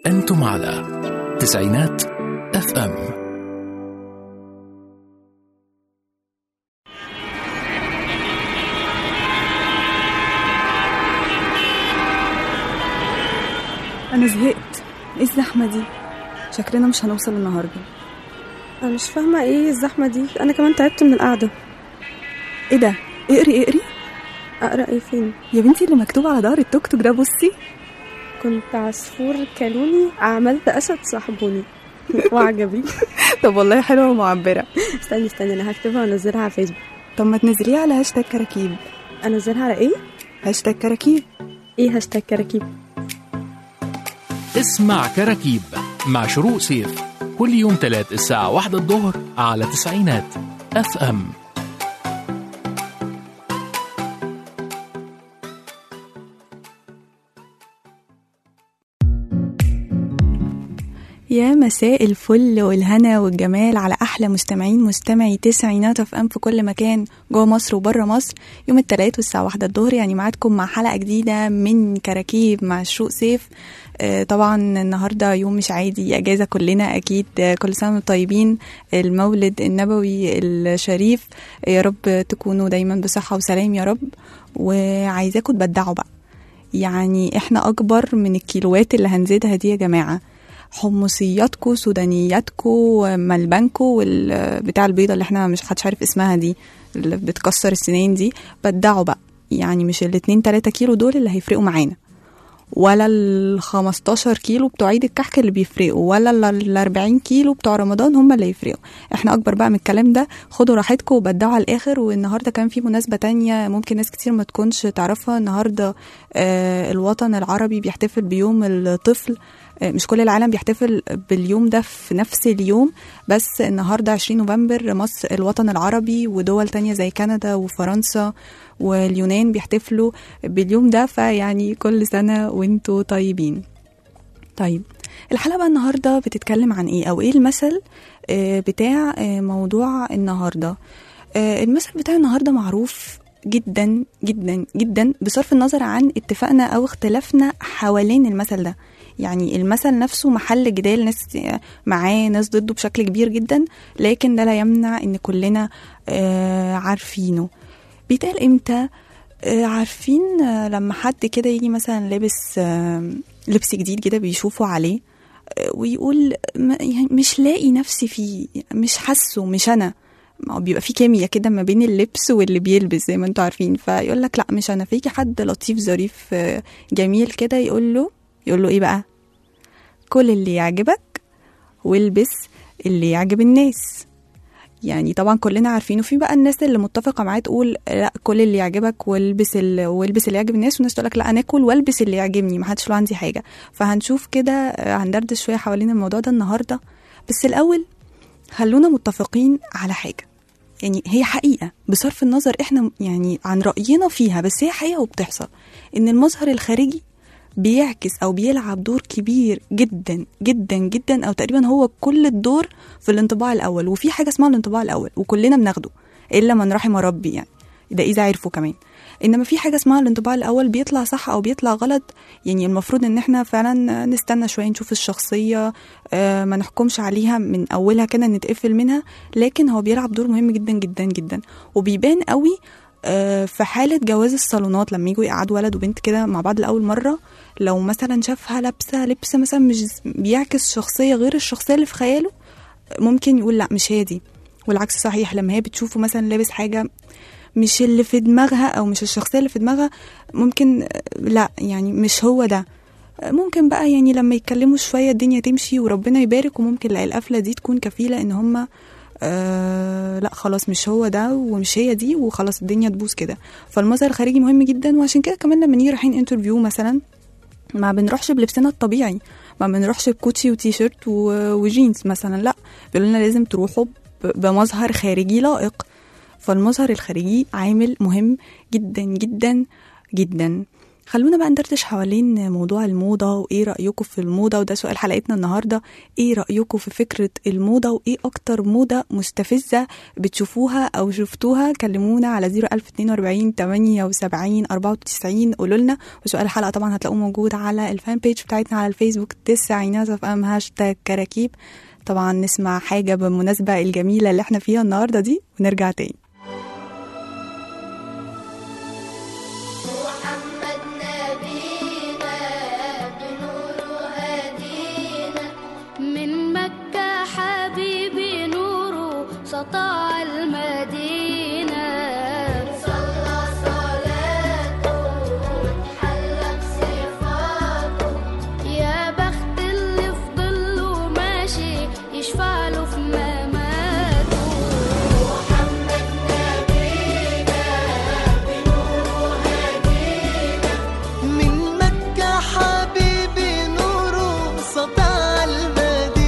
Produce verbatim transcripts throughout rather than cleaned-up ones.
أنتم على تسعينات اف ام. أنا زهقت. إيه الزحمة دي؟ شكلنا مش هنوصل النهاردة. أنا مش فاهمة إيه الزحمة دي، أنا كمان تعبت من القعدة. إيه ده؟ اقري اقري. أقرأ إيه فين؟ يا بنتي اللي مكتوب على ظهر التوك توك ده، بصي. كنت عصفور كلوني، عملت أسد صاحبوني وعجبي. طب والله حلوة ومعبرة. استني استني أنا هكتبها وانزلها على فيسبوك. طب ما تنزليها على هاشتاج كراكيب. أنزلها على إيه؟ هاشتاج كراكيب. إيه هاشتاج كراكيب؟ اسمع كراكيب مع شروق سيف كل يوم تلات الساعة واحدة الظهر على تسعينات اف ام. يا مساء الفل والهنا والجمال على احلى مستمعين مستمعي تسعينات اف ام في كل مكان جوه مصر وبره مصر. يوم الثلاث والساعه واحدة الظهر يعني معادكم مع حلقه جديده من كراكيب مع شروق سيف. آه طبعا النهارده يوم مش عادي، اجازه كلنا اكيد. آه كل سنه وانتم طيبين، المولد النبوي الشريف. آه يا رب تكونوا دايما بصحه وسلام يا رب. وعايزاكم تبدعوا بقى، يعني احنا اكبر من الكيلوات اللي هنزيدها دي يا جماعه. حمصياتكو، سودانياتكو، ملبنكو، والبتاع البيضة اللي احنا مش حدش عارف اسمها دي اللي بتكسر السنين دي، بدعوا بقى. يعني مش الاتنين تلاتة كيلو دول اللي هيفرقوا معانا، ولا الخمستاشر كيلو بتوع عيد الكحك اللي بيفرقوا، ولا الاربعين كيلو بتوع رمضان هم اللي يفرقوا. احنا اكبر بقى من الكلام ده. خدوا راحتكم وبدعوا على الاخر. والنهاردة كان في مناسبة تانية ممكن ناس كتير ما تكونش تعرفها. النهاردة آه الوطن العربي بيحتفل بيوم الطفل. مش كل العالم بيحتفل باليوم ده في نفس اليوم، بس النهاردة عشرين نوفمبر مصر الوطن العربي، ودول تانية زي كندا وفرنسا واليونان بيحتفلوا باليوم ده. فيعني كل سنة وانتوا طيبين. طيب الحلقة بقى النهاردة بتتكلم عن ايه، او ايه المثل بتاع موضوع النهاردة. المثل بتاع النهاردة معروف جدا جدا جدا بصرف النظر عن اتفاقنا او اختلافنا حوالين المثل ده. يعني المثل نفسه محل جدال، ناس معاه ناس ضده بشكل كبير جدا، لكن ده لا يمنع ان كلنا آه عارفينه. بيتقال امتى؟ آه عارفين آه لما حد كده يجي مثلا لابس آه لبس جديد كده بيشوفوا عليه آه ويقول يعني مش لاقي نفسي فيه، مش حاسه، مش انا. بيبقى في كيمياء كده ما بين اللبس واللي بيلبس زي ما انتوا عارفين. فيقول لك لا مش انا. فيجي حد لطيف ظريف آه جميل كده يقول له يقول له ايه بقى؟ كل اللي يعجبك والبس اللي يعجب الناس. يعني طبعا كلنا عارفينه. في بقى الناس اللي متفقه معاه تقول لا كل اللي يعجبك والبس ال... والبس اللي يعجب الناس، وناس تقول لك لا انا اكل والبس اللي يعجبني، ما حدش له عندي حاجه. فهنشوف كده، هندردش شويه حوالين الموضوع ده النهارده. بس الاول خلونا متفقين على حاجه، يعني هي حقيقه بصرف النظر احنا يعني عن راينا فيها، بس هي حقيقه وبتحصل، ان المظهر الخارجي بيعكس أو بيلعب دور كبير جدا جدا جدا، أو تقريبا هو كل الدور في الانطباع الأول. وفي حاجة اسمها الانطباع الأول وكلنا بناخده إلا من رحم ربي، يعني ده إذا عرفوا كمان. إنما في حاجة اسمها الانطباع الأول بيطلع صح أو بيطلع غلط. يعني المفروض إن إحنا فعلا نستنى شوية نشوف الشخصية، آه ما نحكمش عليها من أولها كده نتقفل منها، لكن هو بيلعب دور مهم جدا جدا جدا. وبيبان قوي في حالة جواز الصالونات لما يجوا يقعدوا ولد وبنت كده مع بعض لأول مرة. لو مثلا شافها لابسة لبسة مثلا مش بيعكس شخصية غير الشخصية اللي في خياله، ممكن يقول لا مش هي دي. والعكس صحيح، لما هي بتشوفه مثلا لابس حاجة مش اللي في دماغها أو مش الشخصية اللي في دماغها، ممكن لا يعني مش هو ده. ممكن بقى يعني لما يتكلموا شوية الدنيا تمشي وربنا يبارك، وممكن لا القفلة دي تكون كفيلة إن هما آه لا خلاص مش هو ده ومش هي دي، وخلاص الدنيا تبوظ كده. فالمظهر الخارجي مهم جدا. وعشان كده كمان لما نيجي رايحين انترفيو مثلا ما بنروحش بلبسنا الطبيعي، ما بنروحش بكوتشي وتيشيرت وجينز مثلا، لا بيقولوا لنا لازم تروحوا بمظهر خارجي لائق. فالمظهر الخارجي عامل مهم جدا جدا جدا. خلونا بقى ندردش حوالين موضوع الموضة وإيه رأيكم في الموضة، وده سؤال حلقتنا النهاردة. إيه رأيكم في فكرة الموضة وإيه أكتر موضة مستفزة بتشوفوها أو شفتوها؟ كلمونا على زيرو ألف اتنين وأربعين تمانية وسبعين أربعة وتسعين قولوا لنا. وسؤال الحلقة طبعا هتلاقوه موجود على الفان بيج بتاعتنا على الفيسبوك تسعينات اف ام هاشتاج كراكيب. طبعا نسمع حاجة بالمناسبة الجميلة اللي احنا فيها النهاردة دي ونرجع تاني. سطع المدينة صلى صلاته وتحلى بصفاته، يا بخت اللي فضله ماشي يشفع له في مماته. محمد نبينا بنوره هدينا، من مكة حبيبي نوره سطع المدينة.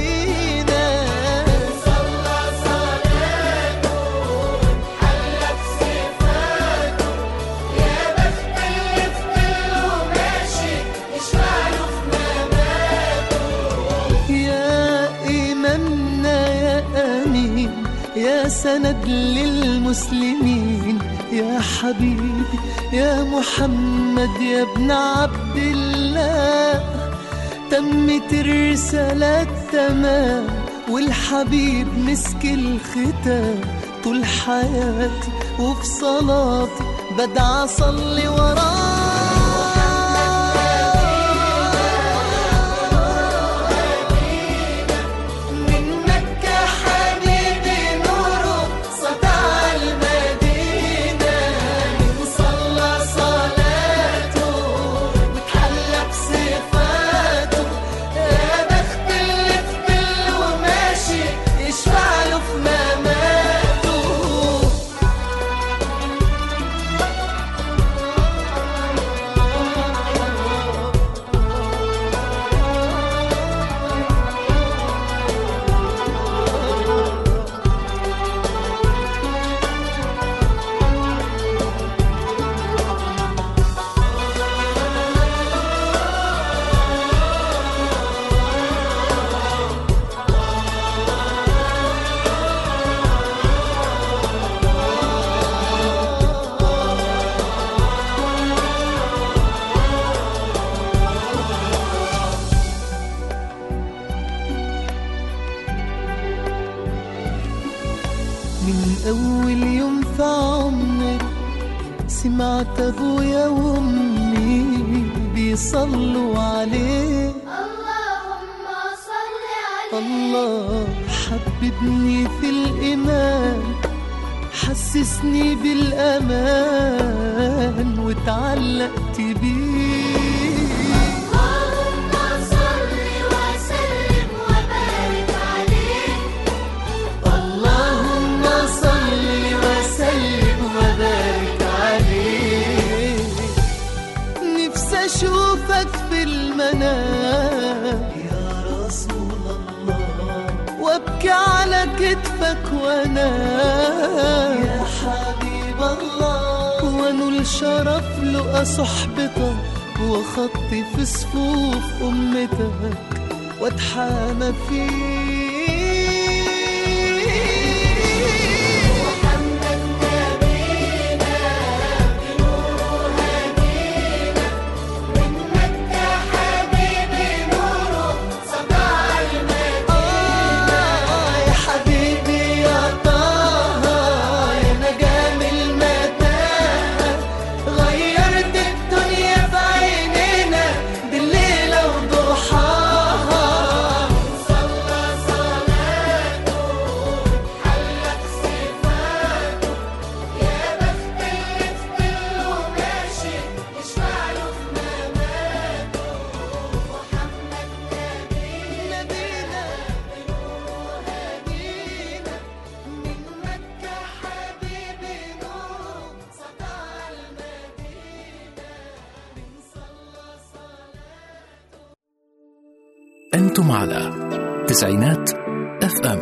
يا سند للمسلمين يا حبيبي يا محمد يا ابن عبد الله، تمت الرسالة تمام والحبيب مسك الختام. طول حياتي وفي صلاتي بدعى أصلي وراه. سمعت أبويا وأمي بيصلوا عليه، اللهم صل عليه. الله حببني في الإيمان، حسسني بالأمان وتعلقت بيه. اللهم صل وسلم وبارك عليه، اللهم صل وسلم وبارك عليه. نفسي أشوفك في المنام يا رسول الله، وابكي على كتفك وانام يا حبيب الله، وانول شرف لقى صحبتك وخطي في صفوف أمتك واتحامى فيك. أنتم على تسعينات اف ام.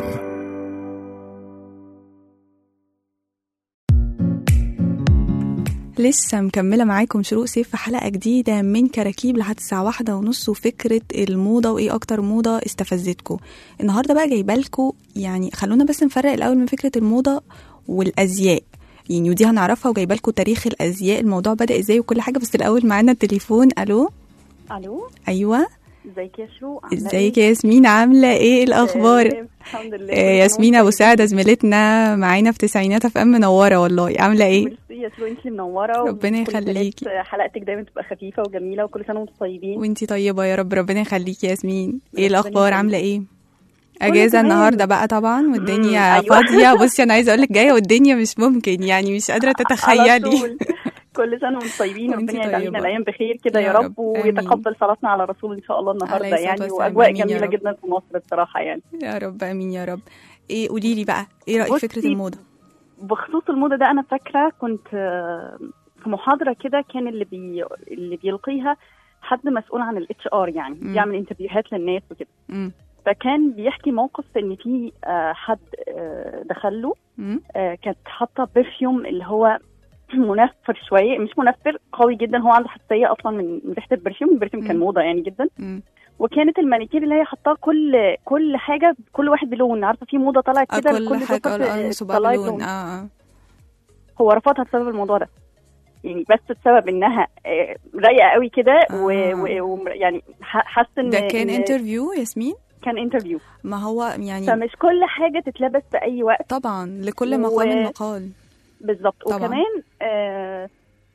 لسه مكملة معاكم شروق سيف في حلقة جديدة من كراكيب لحد الساعة واحدة ونص، وفكرة الموضة وإيه أكتر موضة استفزتكم النهاردة. بقى جايبالكم يعني خلونا بس نفرق الأول من فكرة الموضة والأزياء يعني، ودي هنعرفها، وجايبالكم تاريخ الأزياء الموضوع بدأ إزاي وكل حاجة. بس الأول معانا التليفون. ألو. الو. أيوة. ازيك يا شروق؟ ازيك يا ياسمين؟ عاملة إيه الأخبار؟ آه، الحمد لله. آه ياسمين أبو سعدة زميلتنا معانا في تسعينات اف ام منورة والله. عاملة إيه؟ ميرسي يا شروق، انتي منورة. ربنا يخليكي. حلقتك دايما تبقى خفيفة وجميلة، وكل سنة وانتم طيبين. وانتي طيبة يا رب. ربنا يخليكي يا ياسمين. ايه الأخبار؟ عاملة ايه؟ اجازه تمام. النهارده بقى طبعا والدنيا أيوة. فاضيه. بصي انا عايزه اقول لك جايه والدنيا مش ممكن يعني، مش قادره على تتخيلي. طول. كل سنة وانتم طيبين، وانتي وربنا يجعل طيبة. لنا الأيام بخير كده يا يا رب. رب، ويتقبل صلاتنا على الرسول إن شاء الله النهاردة عليه الصلاة يعني، والسلام. وأجواء آمين يا جميلة رب. جدا في مصر بصراحة يعني. يا رب امين يا رب. ايه قولي لي بقى، ايه رايك بصي، فكره الموضه؟ بخصوص الموضة ده أنا فاكرة كنت آه، في محاضرة كده، كان اللي بي اللي بيلقيها حد مسؤول عن الاتش ار يعني، مم. بيعمل انترفيوهات للناس وكده. امم فكان بيحكي موقف ان في آه، حد آه، دخل له، امم آه، كانت حاطه برفيوم اللي هو منفر شويه، مش منفر قوي جدا، هو عنده حساسيه اصلا من من ريحه البرفيوم. البرفيوم كان مم. موضه يعني جدا. امم وكانت المانيكير اللي هي حطاه كل كل حاجه، كل واحد بلون، عارفه في موضه طلعت كده كل لكل حاجه ضفة اه صباع طلعت بلون. لون. اه اه هو رفضها بسبب الموضوع ده يعني، بس بسبب انها آه، رايقه قوي كده، آه. ويعني حاسه ان ده كان إن انترفيو ياسمين؟ كان انترفيو. ما هو يعني فمش كل حاجه تتلبس في اي وقت طبعا لكل و- مقام مقال. بالظبط. طبعاً. وكمان آه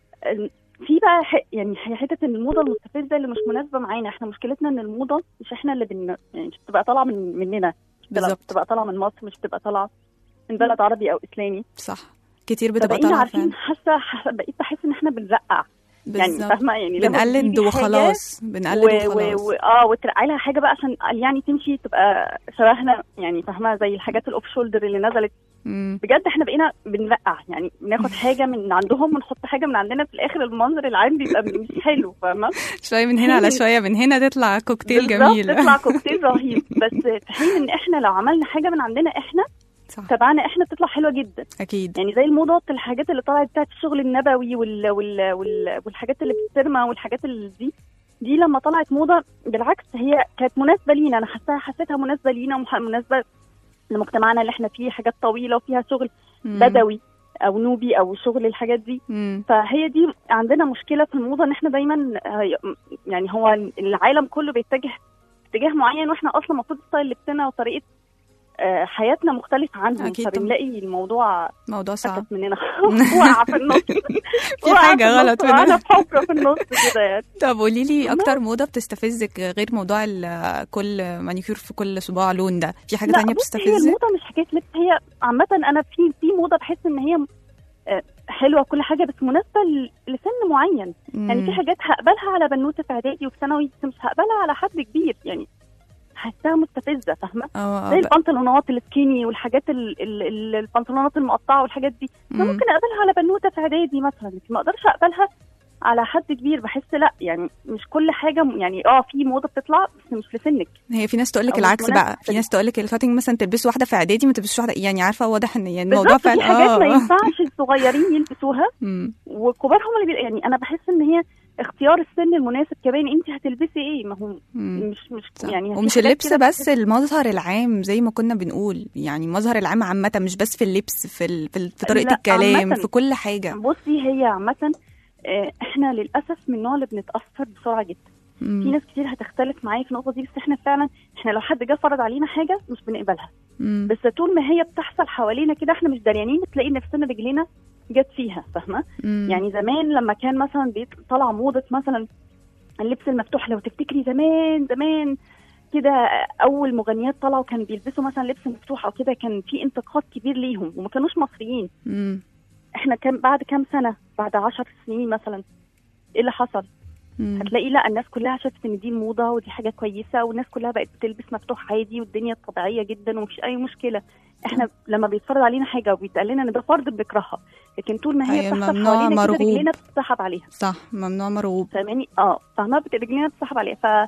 في بقى ح- يعني هي حته ان الموضه المستفزه اللي مش مناسبه معانا. احنا مشكلتنا ان الموضه مش احنا اللي بن يعني، مش بتبقى طالعه من مننا، مش بتبقى- بالظبط. بتبقى طالعه من مصر، مش بتبقى طالعه من بلد عربي او اسلامي. صح، كتير بتبقى فبقينا طالعه عارفين، فعلا. حاسه حاسة- بقيت بحس ان احنا بنرقع يعني، بالظبط. فاهمه يعني، لما بنقلد بتيجي حاجة وخلاص، بنقلد و... و... وخلاص. و... اه وترقعي لها حاجه بقى عشان يعني تمشي تبقى شبهنا يعني، فاهمه، زي الحاجات الاوف شولدر اللي نزلت. مم. بجد احنا بقينا بنرقع يعني، بناخد حاجه من عندهم ونحط حاجه من عندنا، في الاخر المنظر العام بيبقى مش حلو، فاهمه. شويه من هنا على شويه من هنا تطلع كوكتيل بالظبط، جميل. تطلع كوكتيل رهيب. بس في حين ان احنا لو عملنا حاجه من عندنا احنا صح، تبعنا احنا بتطلع حلوه جدا اكيد. يعني، زي الموضات، الحاجات اللي طلعت بتاعت الشغل النبوي وال... وال... وال... والحاجات اللي بترمى والحاجات اللي دي دي لما طلعت موضه بالعكس هي كانت مناسبه لينا. انا حسيتها حسيتها مناسبه لينا ومناسبه لمجتمعنا اللي احنا فيه، حاجات طويله وفيها شغل مم. بدوي او نوبي او شغل الحاجات دي. مم. فهي دي عندنا مشكله في الموضه، ان احنا دايما آه، يعني هو العالم كله بيتجه اتجاه معين، واحنا اصلا المفروض ستايل لبسنا وطريقه آه، حياتنا مختلفه عنهم. أكيد طبعاً. فبنلاقي الموضوع موضوع صعب. أسف مننا وقع في النص، في حاجه غلط انا منها. في حفره في النص كده يعني. طب قولي لي اكتر موضه بتستفزك غير موضوع ال- كل مانيكير في كل صباع لون ده؟ في حاجه لا تانية بصي، هي بتستفزك؟ الموضه مش حكايه لبس، هي عامه انا في في موضه بحس ان هي آه، حلوه كل حاجه، بس مناسبه ل- لسن معين يعني. في حاجات هقبلها على بنوته في اعدادي وفي ثانوي، بس مش هقبلها على حد كبير يعني، حاساها مستفزه، فاهمه. اه زي اه البنطلونات السكيني والحاجات ال ال ال البنطلونات المقطعه والحاجات دي، انا مم. ممكن اقبلها على بنوته في اعدادي مثلا، لكن ما اقدرش اقبلها على حد كبير. بحس لا يعني، مش كل حاجه م- يعني اه في موضه بتطلع بس مش لسنك. هي في ناس تقول لك أو العكس مناسبة بقى، في ناس تقول لك الكاتنج مثلا تلبس واحده في اعدادي ما تلبسش واحده، يعني عارفه واضح ان يعني الموضوع بالظبط، فعلا في حاجات ما اه ينفعش الصغيرين يلبسوها مم. والكبار هم اللي بي... يعني انا بحس ان هي اختيار السن المناسب كمان. انت هتلبسي ايه؟ ما هو مم. مش مش صح. يعني في ومش حاجات اللبس كده بس، المظهر العام زي ما كنا بنقول، يعني المظهر العام عامة، مش بس في اللبس، في ال... في, ال... في طريقة لا، الكلام، عامةً. في كل حاجة. بصي، هي عامه آه، احنا للاسف من النوع اللي بنتاثر بسرعه جدا. مم. في ناس كتير هتختلف معايا في النقطه دي، بس احنا فعلا احنا لو حد جه فرض علينا حاجه مش بنقبلها. مم. بس طول ما هي بتحصل حوالينا كده احنا مش دريانين، تلاقي نفسنا رجلينا جت فيها، فاهمه. مم. يعني زمان لما كان مثلا بيطلع موضه مثلا اللبس المفتوح، لو تفتكري زمان زمان كده اول مغنيات طلعوا كانوا بيلبسوا مثلا لبس مفتوح او كده، كان في انتقاد كبير ليهم وما كانوش مصريين. مم. احنا كان بعد كام سنه، بعد عشر سنين مثلا، ايه اللي حصل؟ مم. هتلاقي لا، الناس كلها شافت ان دي موضه ودي حاجه كويسه، والناس كلها بقت بتلبس مفتوح عادي والدنيا طبيعيه جدا ومفيش اي مشكله. احنا لما بيتفرض علينا حاجه وبيتقال لنا ان ده فرض بنكرهها، لكن طول ما هي أيوة، بتحصل ممنوع حوالينا كده مرغوب. رجلينا بتسحب عليها. صح، ممنوع مرغوب. فاهماني؟ اه فاهمه، بت- رجلينا بتسحب عليها. ف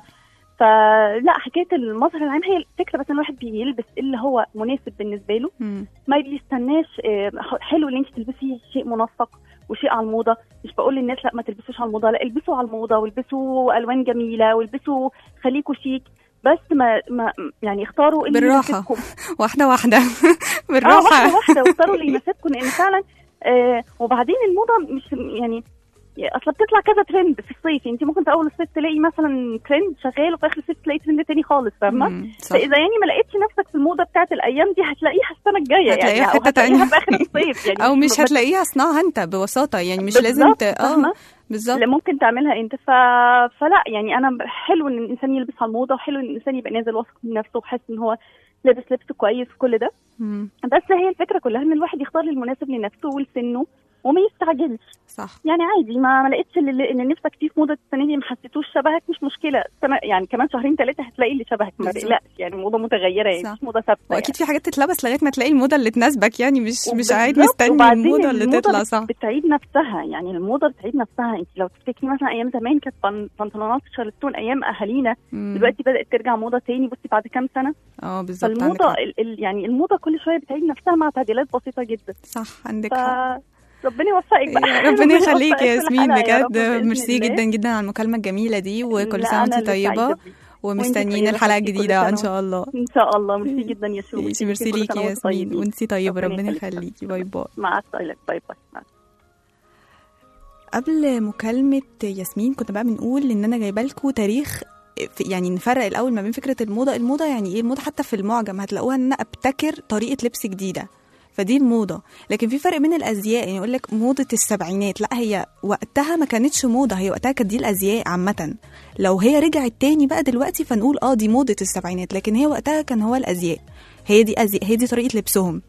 فلا، حكايه المظهر العام هي الفكره، بس ان الواحد بيلبس اللي هو مناسب بالنسبه له، مم. ما بيستناش. آه، حلو ان انت تلبسي شيء منسق وشيء على الموضه. مش بقول للناس لا ما تلبسوش على الموضه، لا البسوا على الموضه والبسوا الوان جميله والبسوا خليكوا شيك، بس ما, ما يعني اختاروا اللي بالراحه يناسبكم. واحده واحده اه بالراحه واحده واحده واختاروا اللي يناسبكم، لان فعلا آه وبعدين الموضه مش يعني اصلا بتطلع كذا ترند في الصيف. انت ممكن في اول الصيف تلاقي مثلا ترند شغال وفي اخر الصيف تلاقي ترند تاني خالص، فاهمه؟ فاذا يعني ما لقيتش نفسك في الموضه بتاعت الايام دي هتلاقيها السنه الجايه، هتلاقيها يعني في او حتة هتلاقيها تانية. في اخر الصيف يعني او مش بس- هتلاقيها صنعها انت ببساطه، يعني مش بالظبط، لازم ت... اه فاهمة؟ بالظبط. لا ممكن تعملها انت ف... فلا يعني انا حلو ان الانسان يلبس على الموضه، وحلو ان الانسان يبقى نازل واثق من نفسه وحاسس ان هو لابس لبس كويس وكل ده. مم. بس هي الفكره كلها ان الواحد يختار المناسب لنفسه ولسنه وما يستعجلش. صح. يعني عادي، ما ما لقيتش اللي ان نفسك فيه في موضه السنه دي ما حسيتوش شبهك، مش مشكله، سنة يعني كمان شهرين ثلاثه هتلاقي اللي شبهك، ما بالظبط. تقلقش، يعني الموضه متغيره، يعني صح. مش موضه ثابته. واكيد في حاجات تتلبس لغايه ما تلاقي الموضه اللي تناسبك، يعني مش مش قاعد بالظبط. مستني وبعدين الموضه اللي الموضة تطلع. بت- صح. بتعيد نفسها، يعني الموضه بتعيد نفسها. انت لو تفتكري مثلا ايام زمان كانت بن- بنطلونات شارلستون ايام اهالينا، مم. دلوقتي بدات ترجع موضه تاني، بصي بعد كام سنه. اه بالظبط. عندك فالموضه حق. ال ال يعني الموضه كل شويه بتعيد نفسها مع تعديلات بسيطه جدا. صح عندك حق. فربنا يوفقك بقى. يا ربنا يخليك يوفقك يا في ياسمين، الحلقة يا رب بجد بإذن ميرسي الله. جدا جدا على المكالمه الجميله دي، وكل لا، سنه وانت أنا اللي طيبه، سعيدة بيك. ومستنيين طيبة الحلقه حبيبتي، كل الجديده ان سنة شاء الله. ان شاء الله. ميرسي جدا يا شو. ميرسي ميرسي ليكي يا ياسمين، وانتي طيبه، ربنا يخليكي. باي باي. مع السلامه. باي باي. مع قبل مكالمة ياسمين كنت بقى بنقول ان انا جايبه لكم تاريخ، في- يعني نفرق الاول ما بين فكرة الموضة. الموضة يعني ايه؟ الموضة حتى في المعجم هتلاقوها ان انا ابتكر طريقة لبس جديدة، فدي الموضة. لكن في فرق بين الازياء، يعني يقول لك موضة السبعينات، لا هي وقتها ما كانتش موضة، هي وقتها كانت دي الازياء عامة. لو هي رجعت تاني بقى دلوقتي فنقول اه دي موضة السبعينات، لكن هي وقتها كان هو الازياء، هي دي أزياء، هي دي طريقة لبسهم.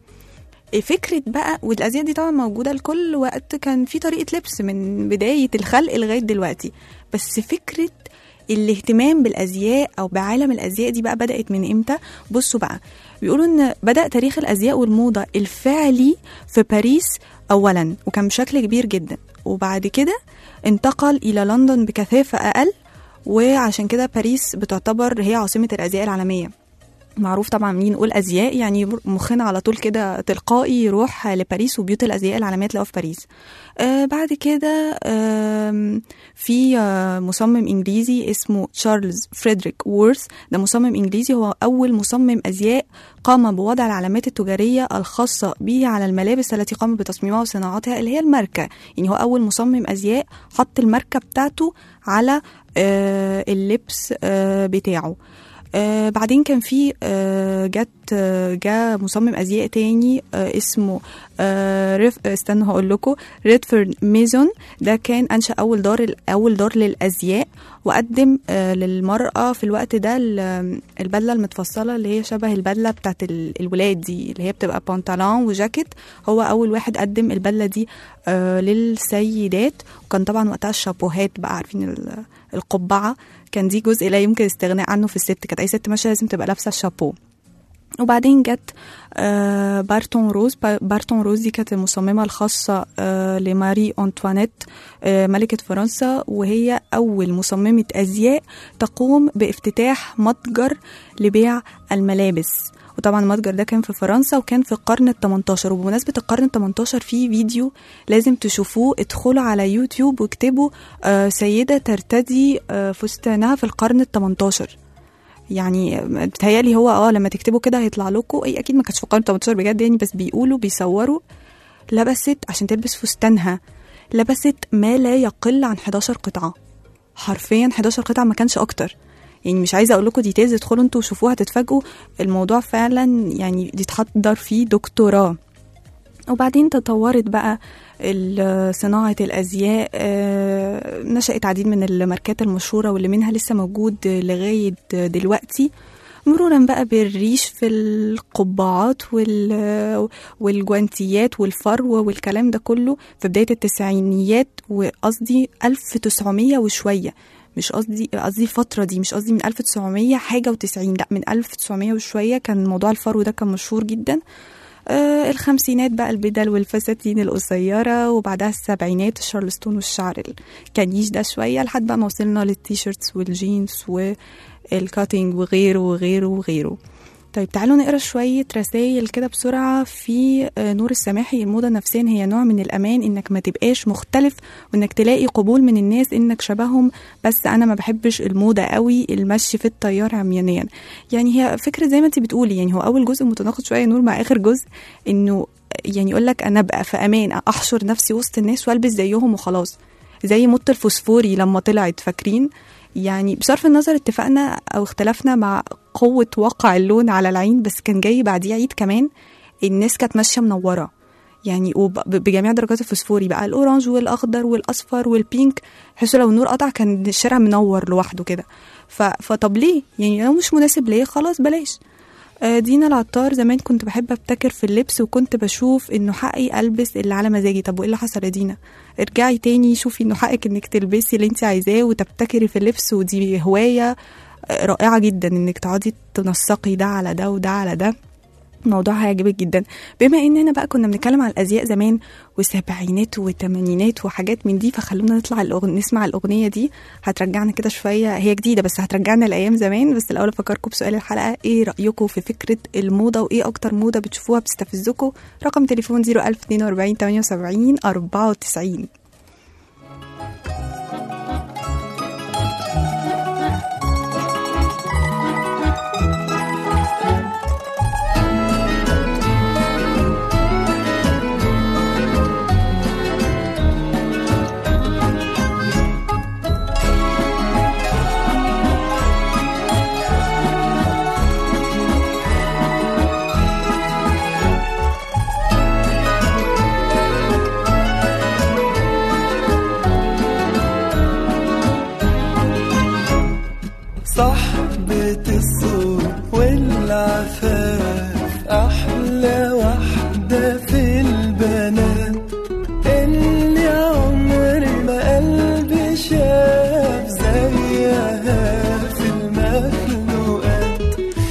فكرة بقى، والأزياء دي طبعا موجودة لكل وقت، كان في طريقة لبس من بداية الخلق لغاية دلوقتي. بس فكرة الاهتمام بالأزياء أو بعالم الأزياء دي بقى بدأت من إمتى؟ بصوا بقى، بيقولوا إن بدأ تاريخ الأزياء والموضة الفعلي في باريس أولا، وكان بشكل كبير جدا، وبعد كده انتقل إلى لندن بكثافة أقل، وعشان كده باريس بتعتبر هي عاصمة الأزياء العالمية. معروف طبعا مين نقول ازياء يعني مخنا على طول كده تلقائي يروح لباريس وبيوت الازياء العالميه تلاقوها في باريس. آه بعد كده آه في آه مصمم انجليزي اسمه تشارلز فريدريك وورث، ده مصمم انجليزي، هو اول مصمم ازياء قام بوضع العلامات التجاريه الخاصه به على الملابس التي قام بتصميمها وصناعتها، اللي هي الماركه. يعني هو اول مصمم ازياء حط الماركه بتاعته على آه اللبس آه بتاعه. آه بعدين كان في آه جت آه جاء مصمم ازياء تاني آه اسمه آه ريف استنوا هقول لكم ريدفورد ميزون، ده كان انشا اول دار اول دار للازياء، وقدم آه للمراه في الوقت ده البدله المتفصله اللي هي شبه البدله بتاعت الولاد دي، اللي هي بتبقى بنطلون وجاكيت. هو اول واحد قدم البدله دي آه للسيدات، وكان طبعا وقتها الشابوهات بقى عارفين القبعه، كان دي جزء لا يمكن الاستغناء عنه في الست، كانت اي ست ماشيه لازم تبقى لابسه الشابو. وبعدين جت آه بارتون روز. بارتون روز دي كانت المصممه الخاصه آه لماري أنطوانيت آه ملكه فرنسا، وهي اول مصممه ازياء تقوم بافتتاح متجر لبيع الملابس. وطبعا المتجر ده كان في فرنسا وكان في القرن التمنتاشر. وبمناسبة القرن التمنتاشر في فيديو لازم تشوفوه، ادخلوا على يوتيوب واكتبوا آه سيدة ترتدي آه فستانها في القرن التمنتاشر. يعني بتهيالي هو اه لما تكتبوا كده هيطلع لكم، اي اكيد ما كانتش في القرن التمنتاشر بجد يعني، بس بيقولوا بيصوروا لبست عشان تلبس فستانها، لبست ما لا يقل عن حداشر قطعة، حرفيا حداشر قطعة ما كانش اكتر. يعني مش عايزه اقول لكم ديتيلز، ادخلوا انتوا وشوفوها تتفاجئوا، الموضوع فعلا يعني دي تحضر فيه دكتوراه. وبعدين تطورت بقى صناعه الازياء، نشأت عديد من الماركات المشهوره واللي منها لسه موجود لغايه دلوقتي، مرورا بقى بالريش في القبعات والجوانتيات والفرو والكلام ده كله في بدايه التسعينيات، وقصدي ألف وتسعمية وشويه، مش قصدي قصدي الفترة دي، مش قصدي من ألف وتسعمية حاجة وتسعين، لا من ألف وتسعمية وشوية كان موضوع الفرو ده كان مشهور جدا. آه الخمسينات بقى البدل والفساتين القصيرة، وبعدها السبعينات الشارلستون والشعر الكنيش ده شوية، لحد بقى ما وصلنا للتيشيرتس والجينز والكاتينج وغيره وغيره وغيره. طيب تعالوا نقرا شوية رسائل كده بسرعة. في آه، نور السماحي: الموضة نفسيا هي نوع من الأمان، إنك ما تبقاش مختلف وإنك تلاقي قبول من الناس إنك شبههم، بس أنا ما بحبش الموضة قوي، المشي في التيار عميانيا. يعني هي فكرة زي ما أنت بتقولي، يعني هو أول جزء متناقض شوية نور مع آخر جزء، إنه يعني يقول لك أنا أبقى في أمان، أحشر نفسي وسط الناس وألبس زيهم وخلاص، زي موت الفوسفوري لما طلعت، فاكرين؟ يعني بصرف النظر اتفقنا او اختلفنا مع قوة وقع اللون على العين، بس كان جاي بعديه عيد كمان الناس كانت ماشية منورة، يعني بجميع درجات الفوسفوري بقى، الأورانج والأخضر والأصفر والبينك، حيث لو النور قطع كان الشارع منور لوحده كده. فطب ليه؟ يعني لو مش مناسب ليه خلاص بلاش. دينا العطار: زمان كنت بحب ابتكر في اللبس وكنت بشوف انه حقي البس اللي على مزاجي. طب وايه اللي حصل يا دينا؟ ارجعي تاني شوفي انه حقك انك تلبسي اللي انت عايزاه وتبتكري في اللبس، ودي هواية رائعة جدا انك تقعدي تنسقي ده على ده وده على ده، الموضوع هيعجبك جدا. بما اننا بقى كنا بنتكلم على الازياء زمان وسبعينات وثمانينات وحاجات من دي، فخلونا نطلع الأغن... نسمع الاغنيه دي، هترجعنا كده شويه، هي جديده بس هترجعنا لايام زمان. بس الاول افكركم بسؤال الحلقه: ايه رايكم في فكره الموضه، وايه اكتر موضه بتشوفوها بتستفزكم؟ رقم تليفون صفر ألف اتنين وأربعين تمانية وسبعين أربعة وتسعين. صاحبة الصوت والعفاف، أحلى واحدة في البنات، اللي عمري ما قلبي شاف زيها في المخلوقات.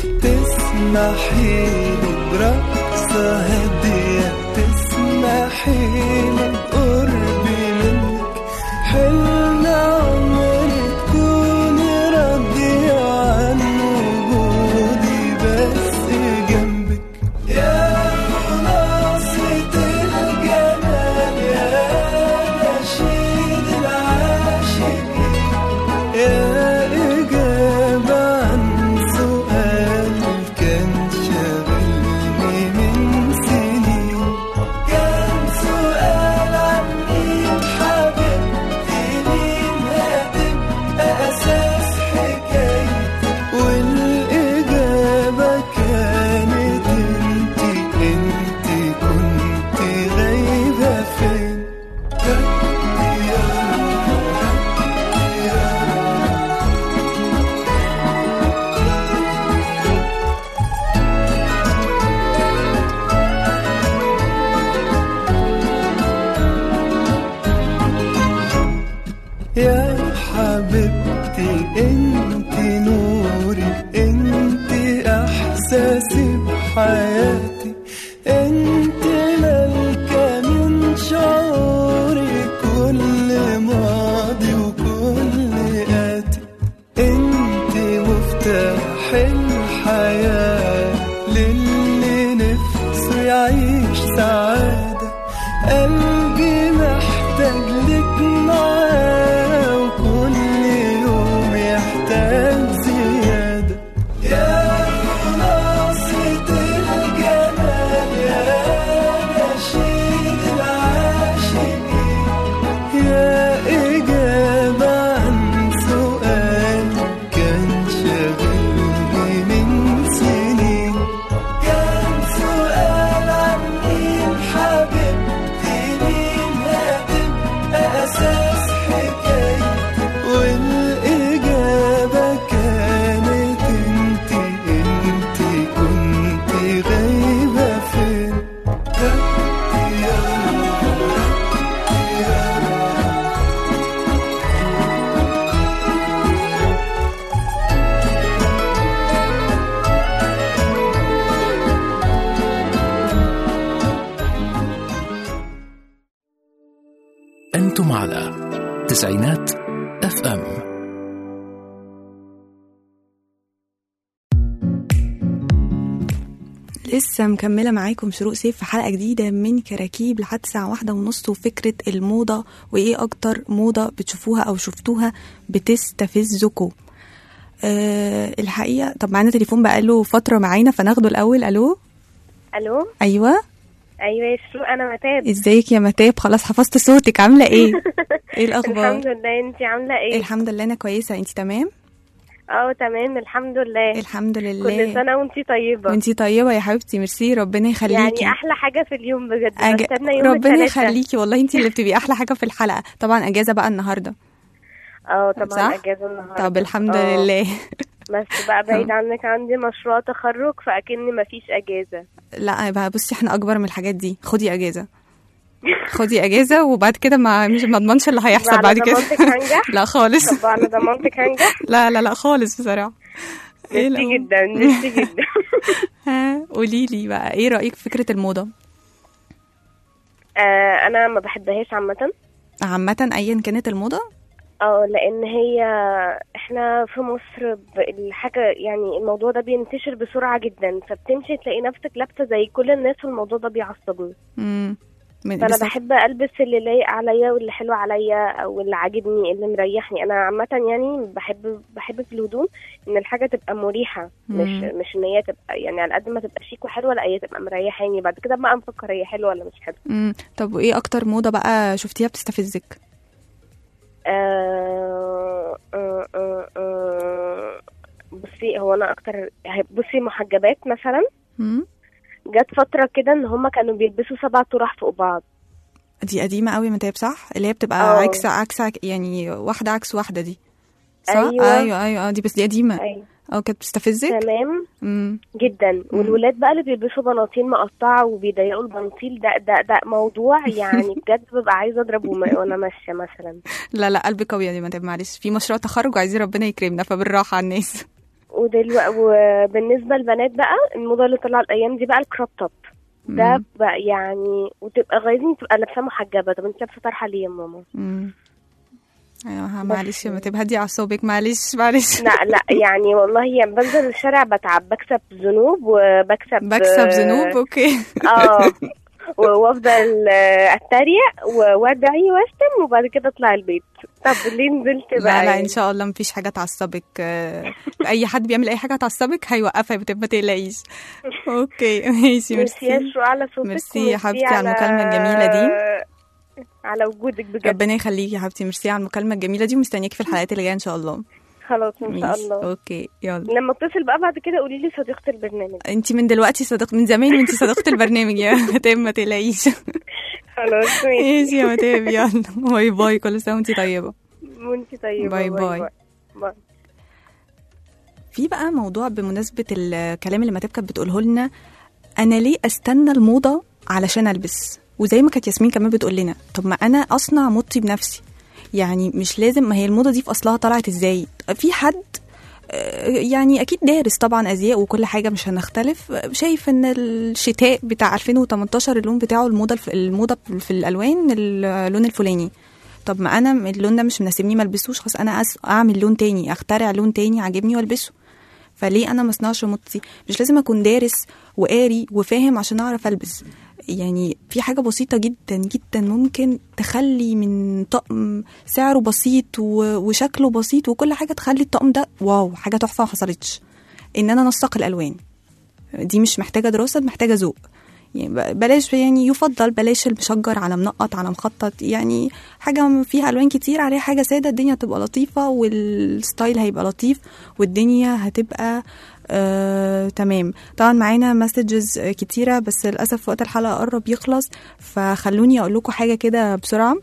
تسمحيلي برقصة هادية، تسمحيلي بقربي منك، حلم عمري تكوني راضية عن وجودي بس جنبك. يا خلاصة الجمال، يا نشيد العاشقين، يا إجابة عن سؤال كان شاغلني من سنين. كان سؤال عن مين حبيبتي، مين هتبقى أساس حكايتي، والإجابة كانت انتي، انتي كنتي غايبة فين. يا حبيبتي انتي نوري، انتي احساسي بحياتي، انتي ملكة من شعوري، كل ماضي وكل آتي، انتي مفتاح الحياة للي نفسه يعيش سعادة. قلبي محتاج لك معاه، وكل يوم يحتاج زيادة. يا خلاصة الجمال، يا نشيد العاشقين، يا إجابة عن سؤال كان شاغلني من سنين. كان سؤال عن مين حبيبتي، مين هتبقى أساس حكايتي، والإجابة كانت انتي، انتي كنتي غايبة فين. أنتم على تسعينات اف ام. لسه مكملة معاكم شروق سيف في حلقة جديدة من كراكيب لحد الساعة واحدة ونص. وفكرة الموضة وإيه أكتر موضة بتشوفوها أو شفتوها بتستفزكم. أه الحقيقة طب معانا تليفون بقاله فترة معانا فناخده الأول. ألو. الو. أيوة. ايوه يا شروق، انا متاب. ازيك يا متاب؟ خلاص حفظت صوتك. عاملة ايه؟ ايه الأخبار؟ الحمد لله، انتي عاملة ايه؟ الحمد لله أنا كويسة. انتي تمام؟ اه تمام الحمد لله. الحمد لله. كل سنة وانتي طيبة. وانتي طيبة يا حبيبتي. ميرسي، ربنا يخليكي. يعني احلى حاجة في اليوم بجد. أج... بستنى يوم ربنا الثلاثاء. يخليكي والله، انتي اللي بتبقي احلى حاجة في الحلقة. طبعا اجازة بقى النهاردة. اه طبعا صح؟ اجازة النهاردة. طب الحمد أوه. لله. بس بقى بعيد عنك عندي مشروع تخرج فاكني مفيش اجازة. لا بقى بصي احنا اكبر من الحاجات دي. خدي اجازة. خدي اجازة وبعد كده ما مش ما اضمنش اللي هيحصل بعد كده. ضمانتك هنجح؟ لا خالص. طب على ضمانتك هنجح؟ لا لا لا خالص بصراحة. ميرسي جدا ميرسي جدا. ها قولي لي بقى ايه رأيك في فكرة الموضة؟ آه انا ما بحبهاش عامة. عامة ايا كانت الموضة. اه لان هي احنا في مصر الحاجة يعني الموضوع ده بينتشر بسرعة جدا، فبتمشي تلاقي نفسك لابسة زي كل الناس والموضوع ده بيعصبني. امم فانا بحب البس اللي لايق عليا واللي حلو عليا او اللي عاجبني اللي مريحني. انا عامة يعني بحب بحب في الهدوم ان الحاجة تبقى مريحة، مش مم. مش ان هي تبقى يعني على قد ما تبقى شيك وحلوة، لا هي تبقى مريحاني. بعد كده بقى نفكر هي حلوة ولا مش حلوة. امم طب وايه اكتر موضة بقى شفتيها بتستفزك؟ آه آه آه آه بصي هو انا اكتر بصي محجبات مثلا. امم جت فتره كده ان هما كانوا بيلبسوا سبع طرح فوق بعض. دي قديمة قوي متاب صح؟ اللي هي بتبقى أوه. عكس عكس عك- يعني واحدة عكس واحدة دي صح؟ أيوة. ايوه ايوه اه دي بس دي قديمة. ايوه اه كانت بتستفزك؟ تمام امم جدا. والولاد بقى اللي بيلبسوا بناطيل مقطعه وبيضيقوا البناطيل ده ده ده موضوع يعني بجد ببقى عايزه اضربه وانا ماشيه مثلا. لا لا قلبي قوي يا دي متاب، معلش في مشروع تخرج وعايزين ربنا يكرمنا فبالراحة على الناس. ودلوقتي وبالنسبه للبنات بقى الموضه اللي طلع الايام دي بقى الكروب توب ده مم. بقى يعني، وتبقى غايزين تبقى لابسه محجبه. طب انت لابسه طرحه ليه يا ماما؟ امم ايوه معلش يا متاب هدي اعصابك معلش معلش. لا لا يعني والله يعني بنزل الشارع بتعب، بكسب ذنوب وبكسب بكسب ذنوب. اوكي. اه وافضل اتريق وادعي واشتم وبعد كده اطلع البيت. طب ليه نزلت بقى؟ لا لا يعني؟ ان شاء الله مفيش حاجه تعصبك. آه، اي حد بيعمل اي حاجه تعصبك هيوقفها يا ما تقلقيش. اوكي ماشي. ميرسي يا شو على صوتك. ميرسي يا حبيبتي على المكالمه الجميله دي. على وجودك بجد. ربنا يخليكي يا حبيبتي. ميرسي على المكالمه الجميله دي ومستنياكي في الحلقات اللي جايه ان شاء الله. خلاص ان شاء ماشي. الله. اوكي يلا. لما اتصل بقى بعد كده قولي لي صديقه البرنامج. انت من دلوقتي صديقه، من زمان وانت صديقه البرنامج يا متاب ما تقلقيش. خلاص ماشي يا متاب يلا باي باي. كل سنه وانت طيبه. وانتي طيبه. باي باي. باي. في بقى موضوع بمناسبة الكلام اللي متاب كانت بتقوله لنا، أنا ليه أستنى الموضة علشان ألبس؟ وزي ما كانت ياسمين كمان بتقول لنا طب ما أنا أصنع موضتي بنفسي. يعني مش لازم، ما هي الموضة دي في أصلها طلعت إزاي؟ في حد يعني أكيد دارس طبعا أزياء وكل حاجة مش هنختلف، شايف إن الشتاء بتاع ألفين وتمنتاشر اللون بتاعه الموضة الموضة في الألوان اللون الفلاني. طب ما انا اللون ده مش مناسبني ما البسوش، خلاص انا اعمل لون تاني، اخترع لون تاني عاجبني والبسه. فليه انا ما اصنعش موضتي؟ مش لازم اكون دارس وقاري وفاهم عشان اعرف البس. يعني في حاجه بسيطه جدا جدا ممكن تخلي من طقم سعره بسيط وشكله بسيط وكل حاجه تخلي الطقم ده واو حاجه تحفه ما حصلتش. ان انا انسق الالوان دي مش محتاجه دراسه، محتاجه ذوق. يعني بلاش يعني يفضل بلاش المشجر على منقط على مخطط، يعني حاجة فيها ألوان كتير عليها حاجة سادة الدنيا هتبقى لطيفة والستايل هيبقى لطيف والدنيا هتبقى آه، تمام. طبعا معانا مسجز كتيرة بس للأسف وقت الحلقة قرب يخلص، فخلوني أقول لكم حاجة كده بسرعة.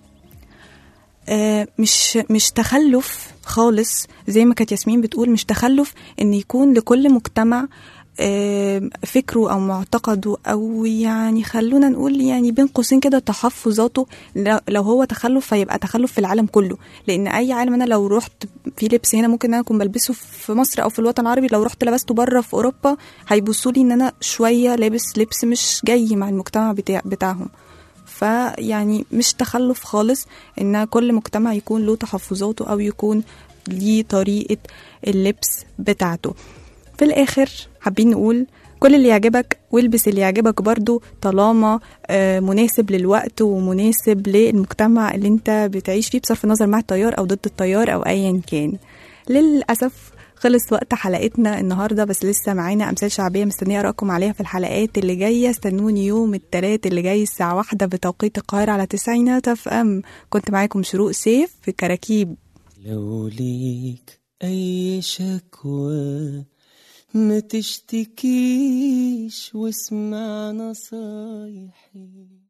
آه مش مش تخلف خالص زي ما كانت ياسمين بتقول، مش تخلف إن يكون لكل مجتمع فكره أو معتقده أو يعني خلونا نقول يعني بين قوسين كده تحفظاته. لو هو تخلف فيبقى تخلف في العالم كله، لأن أي عالم أنا لو رحت في لبس هنا ممكن أنا أكون بلبسه في مصر أو في الوطن العربي، لو رحت لبسته بره في أوروبا هيبصوا لي إن أنا شوية لابس لبس مش جاي مع المجتمع بتاع بتاعهم. فيعني مش تخلف خالص إن كل مجتمع يكون له تحفظاته أو يكون ليه طريقة اللبس بتاعته. في الآخر حابين نقول كل اللي يعجبك والبس اللي يعجبك برضو، طالما آه، مناسب للوقت ومناسب للمجتمع اللي انت بتعيش فيه، بصرف النظر مع التيار او ضد التيار او ايا كان. للأسف خلص وقت حلقتنا النهاردة، بس لسه معانا أمثال شعبية مستنية أراءكم عليها في الحلقات اللي جاية. استنوني يوم الثلاث اللي جاي الساعة واحدة بتوقيت القاهرة على تسعينات اف ام. كنت معاكم شروق سيف في كراكيب. لو ليك أي شكوى ما تشتكيش واسمع نصايحي.